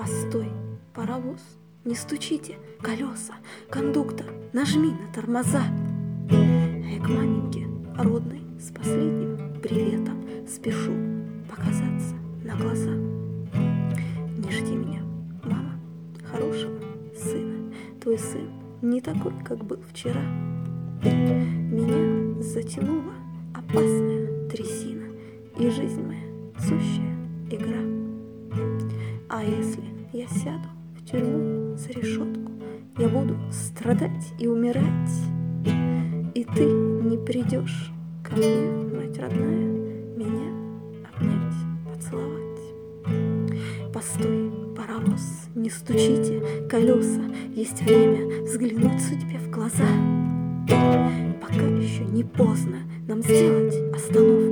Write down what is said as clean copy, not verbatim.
Постой, паровоз, не стучите колеса, кондуктор, нажми на тормоза. Я к маменьке родной с последним приветом спешу показаться на глаза. Не жди меня, мама, хорошего сына. Твой сын не такой, как был вчера. Меня затянула опасная трясина, и жизнь моя сущая игра. А если я сяду в тюрьму за решетку, я буду страдать и умирать, и ты не придешь ко мне, мать родная, меня обнять, поцеловать. Постой, паровоз, не стучите колеса, есть время взглянуть судьбе в глаза. Пока еще не поздно нам сделать остановку.